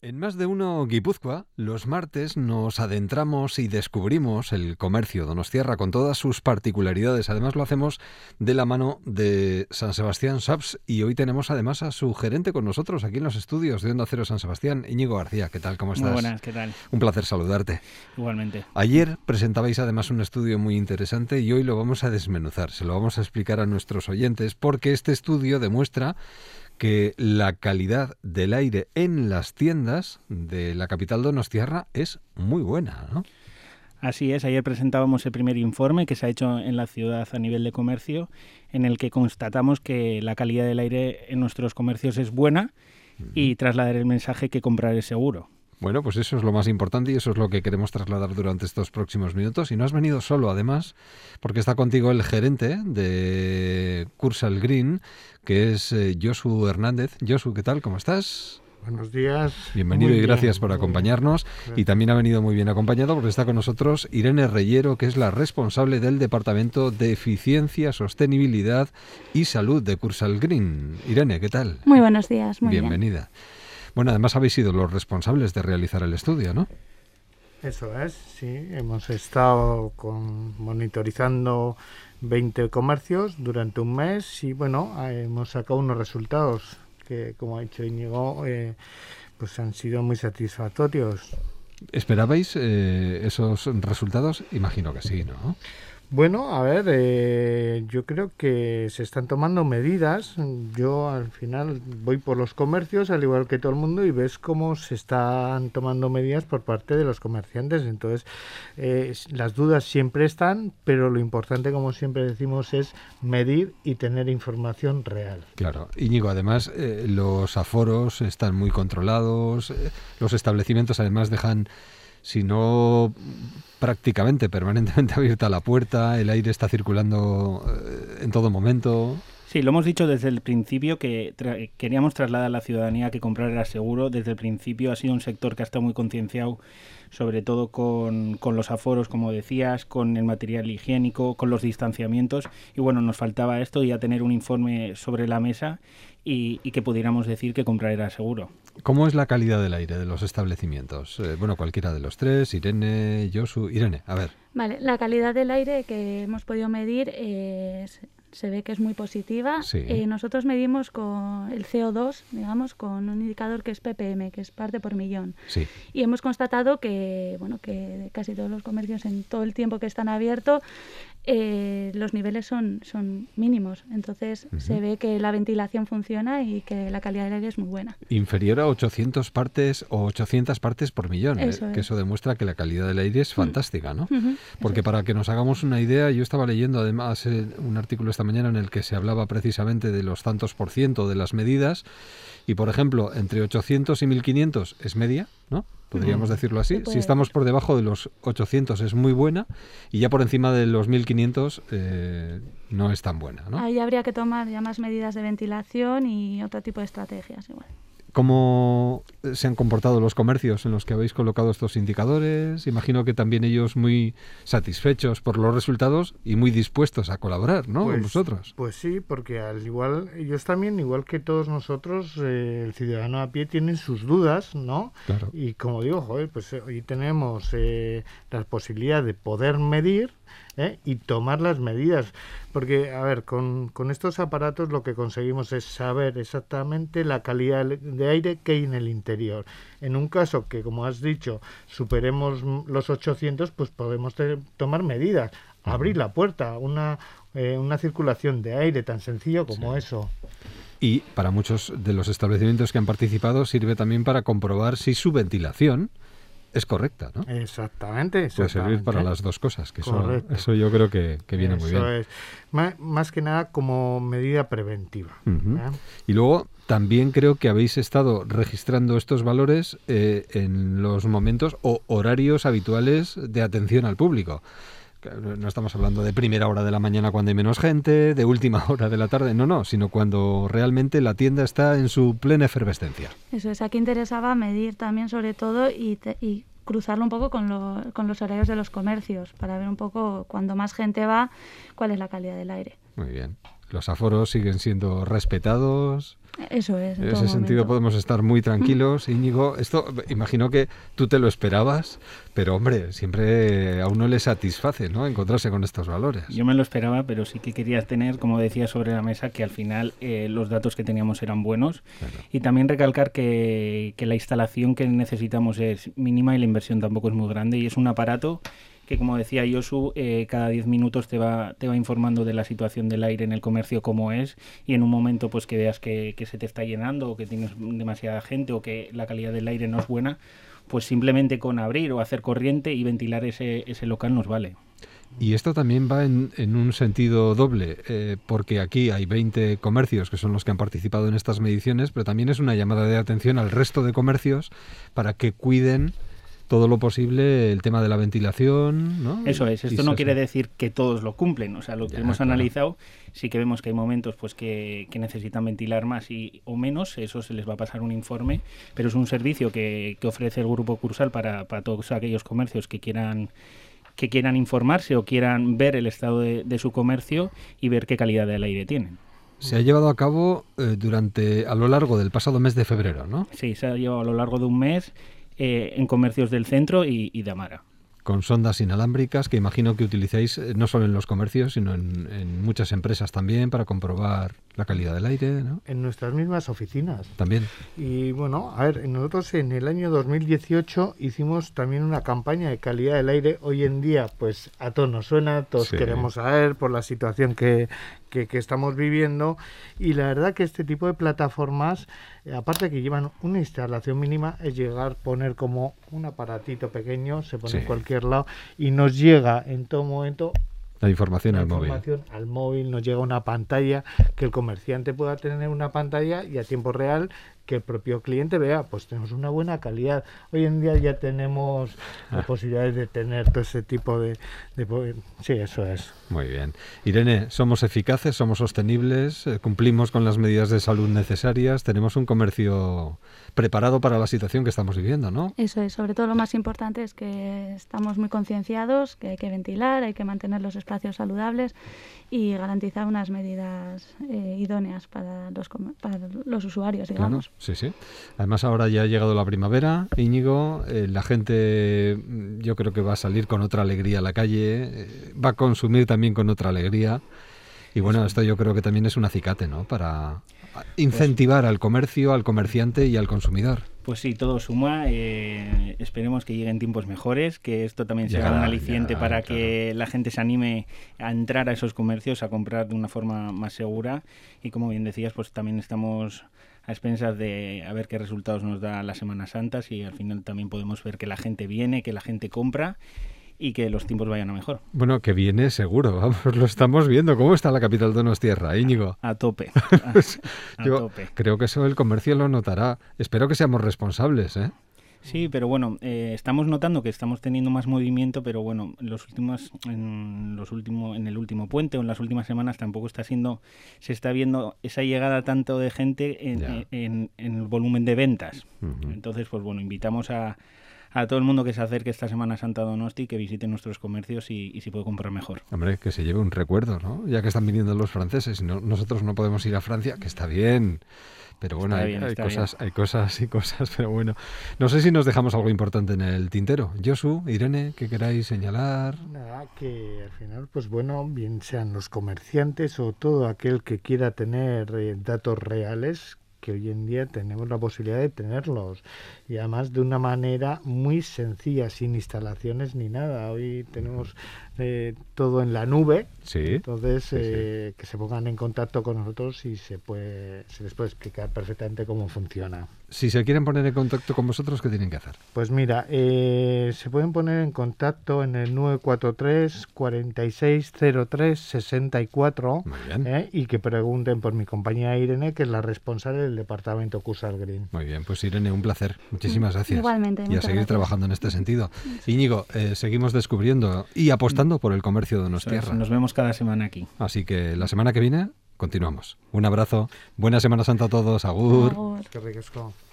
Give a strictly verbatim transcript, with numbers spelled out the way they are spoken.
En Más de Uno Guipúzcoa, los martes nos adentramos y descubrimos el comercio donostiarra con todas sus particularidades. Además lo hacemos de la mano de San Sebastián Shops y hoy tenemos además a su gerente con nosotros aquí en los estudios de Onda Cero San Sebastián, Íñigo García. ¿Qué tal? ¿Cómo estás? Muy buenas, ¿qué tal? Un placer saludarte. Igualmente. Ayer presentabais además un estudio muy interesante y hoy lo vamos a desmenuzar, se lo vamos a explicar a nuestros oyentes porque este estudio demuestra que la calidad del aire en las tiendas de la capital donostiarra es muy buena, ¿no? Así es, ayer presentábamos el primer informe que se ha hecho en la ciudad a nivel de comercio, en el que constatamos que la calidad del aire en nuestros comercios es buena uh-huh. y trasladar el mensaje que comprar es seguro. Bueno, pues eso es lo más importante y eso es lo que queremos trasladar durante estos próximos minutos. Y no has venido solo, además, porque está contigo el gerente de Cursal Green, que es eh, Josu Hernández. Josu, ¿qué tal? ¿Cómo estás? Buenos días. Bienvenido muy y gracias bien, por acompañarnos. Y también ha venido muy bien acompañado porque está con nosotros Irene Reyero, que es la responsable del Departamento de Eficiencia, Sostenibilidad y Salud de Cursal Green. Irene, ¿qué tal? Muy buenos días. Muy Bienvenida. Bien. Bueno, además habéis sido los responsables de realizar el estudio, ¿no? Eso es, sí. Hemos estado con, monitorizando veinte comercios durante un mes y, bueno, hemos sacado unos resultados que, como ha dicho Íñigo, eh, pues han sido muy satisfactorios. ¿Esperabais eh, esos resultados? Imagino que sí, ¿no? Bueno, a ver, eh, yo creo que se están tomando medidas. Yo al final voy por los comercios, al igual que todo el mundo, y ves cómo se están tomando medidas por parte de los comerciantes. Entonces, eh, las dudas siempre están, pero lo importante, como siempre decimos, es medir y tener información real. Claro. Íñigo, además, eh, los aforos están muy controlados, eh, los establecimientos además dejan... Si no prácticamente permanentemente abierta la puerta, el aire está circulando eh, en todo momento. Sí, lo hemos dicho desde el principio que tra- queríamos trasladar a la ciudadanía que comprar era seguro. Desde el principio ha sido un sector que ha estado muy concienciado, sobre todo con, con los aforos, como decías, con el material higiénico, con los distanciamientos. Y bueno, nos faltaba esto y ya tener un informe sobre la mesa y, y que pudiéramos decir que comprar era seguro. ¿Cómo es la calidad del aire de los establecimientos? Eh, bueno, cualquiera de los tres, Irene, Josu. Irene, a ver. Vale, la calidad del aire que hemos podido medir es... se ve que es muy positiva. Sí. Eh, nosotros medimos con el C O dos, digamos, con un indicador que es P P M, que es parte por millón. Sí. Y hemos constatado que, bueno, que casi todos los comercios en todo el tiempo que están abiertos, eh, los niveles son, son mínimos. Entonces uh-huh. se ve que la ventilación funciona y que la calidad del aire es muy buena. Inferior a ochocientas partes o ochocientas partes por millón, eso eh, es. que eso demuestra que la calidad del aire es fantástica, ¿no? Uh-huh. Porque para que nos hagamos una idea, yo estaba leyendo además eh, un artículo esta mañana en el que se hablaba precisamente de los tantos por ciento de las medidas y, por ejemplo, entre ochocientos y mil quinientos es media, ¿no? Podríamos mm. decirlo así. Si estamos por debajo de los ochocientos es muy buena y ya por encima de los mil quinientos eh, no es tan buena, ¿no? Ahí habría que tomar ya más medidas de ventilación y otro tipo de estrategias igual. ¿Cómo se han comportado los comercios en los que habéis colocado estos indicadores? Imagino que también ellos muy satisfechos por los resultados y muy dispuestos a colaborar, ¿no? Pues, con vosotros. Pues sí, porque al igual, ellos también, igual que todos nosotros, eh, el ciudadano a pie tienen sus dudas, ¿no? Claro. Y como digo, joder, pues hoy tenemos eh, la posibilidad de poder medir ¿eh? y tomar las medidas. Porque, a ver, con, con estos aparatos lo que conseguimos es saber exactamente la calidad de aire que hay en el interior. En un caso que, como has dicho, superemos los ochocientos, pues podemos te- tomar medidas. Abrir la puerta, una, eh, una circulación de aire tan sencillo como sí. eso. Y para muchos de los establecimientos que han participado sirve también para comprobar si su ventilación es correcta, ¿no? Exactamente, exactamente. Puede servir para las dos cosas, que eso, eso yo creo que, que viene eso muy bien. Es. Más, más que nada como medida preventiva. Uh-huh. ¿eh? Y luego también creo que habéis estado registrando estos valores eh, en los momentos o horarios habituales de atención al público. No estamos hablando de primera hora de la mañana cuando hay menos gente, de última hora de la tarde, no, no, sino cuando realmente la tienda está en su plena efervescencia. Eso es, aquí interesaba medir también sobre todo y, te, y cruzarlo un poco con, lo, con los horarios de los comercios para ver un poco cuando más gente va cuál es la calidad del aire. Muy bien. los aforos siguen siendo respetados. Eso es. En En todo ese sentido momento. podemos estar muy tranquilos. Íñigo, esto imagino que tú te lo esperabas, pero hombre, siempre a uno le satisface, ¿no?, encontrarse con estos valores. Yo me lo esperaba, pero sí que querías tener, como decía, sobre la mesa que al final eh, los datos que teníamos eran buenos. Claro. Y también recalcar que, que la instalación que necesitamos es mínima y la inversión tampoco es muy grande, y es un aparato que, como decía Josu, eh, cada diez minutos te va, te va informando de la situación del aire en el comercio, cómo es, y en un momento pues que veas que, que se te está llenando o que tienes demasiada gente o que la calidad del aire no es buena, pues simplemente con abrir o hacer corriente y ventilar ese, ese local nos vale. Y esto también va en, en un sentido doble, eh, porque aquí hay veinte comercios que son los que han participado en estas mediciones, pero también es una llamada de atención al resto de comercios para que cuiden todo lo posible el tema de la ventilación, ¿no? Eso es, esto Y no se- quiere decir que todos lo cumplen, o sea, lo que Ya, hemos claro. analizado, sí que vemos que hay momentos pues que, que necesitan ventilar más y, o menos, eso se les va a pasar un informe, pero es un servicio que, que ofrece el Grupo Cursal para, para todos aquellos comercios que quieran que quieran informarse o quieran ver el estado de, de su comercio y ver qué calidad del aire tienen. Se ha llevado a cabo eh, durante a lo largo del pasado mes de febrero, ¿no? Sí, se ha llevado a lo largo de un mes eh, en comercios del centro y, y de Amara. Con sondas inalámbricas que imagino que utilizáis eh, no solo en los comercios, sino en, en muchas empresas también para comprobar la calidad del aire, ¿no? En nuestras mismas oficinas. También. Y bueno, a ver, nosotros en el año dos mil dieciocho hicimos también una campaña de calidad del aire. Hoy en día, pues a todos nos suena, todos Sí. queremos saber por la situación que, que, que estamos viviendo. Y la verdad que este tipo de plataformas, eh, aparte que llevan una instalación mínima, es llegar, poner como un aparatito pequeño, se pone Sí. en cualquier lado y nos llega en todo momento La información la al móvil. información al móvil, nos llega una pantalla, que el comerciante pueda tener una pantalla y a tiempo real que el propio cliente vea, pues tenemos una buena calidad. Hoy en día ya tenemos Ah. la posibilidad de tener todo ese tipo de, de po- sí, eso es. Muy bien. Irene, somos eficaces, somos sostenibles, eh, cumplimos con las medidas de salud necesarias, tenemos un comercio preparado para la situación que estamos viviendo, ¿no? Eso es, sobre todo lo más importante es que estamos muy concienciados, que hay que ventilar, hay que mantener los espacios saludables y garantizar unas medidas eh, idóneas para los, com- para los usuarios, Claro, digamos. sí, sí. Además ahora ya ha llegado la primavera, Íñigo, eh, la gente mm, yo creo que va a salir con otra alegría a la calle, eh, va a consumir también con otra alegría. Y bueno, esto yo creo que también es un acicate, ¿no? Para incentivar al comercio, al comerciante y al consumidor. Pues sí, todo suma. Eh, esperemos que lleguen tiempos mejores, que esto también Ya, sea un aliciente ya, para claro. que la gente se anime a entrar a esos comercios, a comprar de una forma más segura. Y como bien decías, pues también estamos a expensas de a ver qué resultados nos da la Semana Santa, y al final también podemos ver que la gente viene, que la gente compra y que los tiempos vayan a mejor. Bueno, que viene seguro, vamos, lo estamos viendo. ¿Cómo está la capital donostiarra, Íñigo? A tope. A, a Yo tope. creo que eso el comercio lo notará. Espero que seamos responsables, ¿eh? Sí, pero bueno, eh, estamos notando que estamos teniendo más movimiento, pero bueno, en los últimos, en los últimos, en el último puente o en las últimas semanas tampoco está siendo, se está viendo esa llegada tanto de gente en, Ya. en, en- en el volumen de ventas. Ujú. Entonces, pues bueno, invitamos a, a todo el mundo que se acerque esta Semana Santa a Donosti, que visite nuestros comercios y, y si puede comprar mejor. Hombre, que se lleve un recuerdo, ¿no? Ya que están viniendo los franceses y no- nosotros no podemos ir a Francia, que está bien. Pero bueno, Está hay, bien, hay está cosas, hay cosas y cosas, pero bueno. No sé si nos dejamos algo importante en el tintero. Josu, Irene, ¿qué queráis señalar? Nada, que al final, pues bueno, bien sean los comerciantes o todo aquel que quiera tener eh, datos reales, que hoy en día tenemos la posibilidad de tenerlos y además de una manera muy sencilla, sin instalaciones ni nada. Hoy tenemos eh, todo en la nube, Sí. entonces Sí, sí. eh, que se pongan en contacto con nosotros y se puede se les puede explicar perfectamente cómo funciona. Si se quieren poner en contacto con vosotros, ¿qué tienen que hacer? Pues mira, eh, se pueden poner en contacto en el nueve cuatro tres, cuarenta y seis, cero tres, sesenta y cuatro Muy bien. ¿eh? Y que pregunten por mi compañera Irene, que es la responsable del departamento Cursal Green. Muy bien, pues Irene, un placer. Muchísimas gracias. Igualmente, Y a muchas seguir gracias. trabajando en este sentido. Íñigo, eh, seguimos descubriendo y apostando por el comercio de Donostiarra. Nos vemos cada semana aquí. Así que la semana que viene continuamos. Un abrazo. Buena Semana Santa a todos. Agur. Agur. Qué ricasco.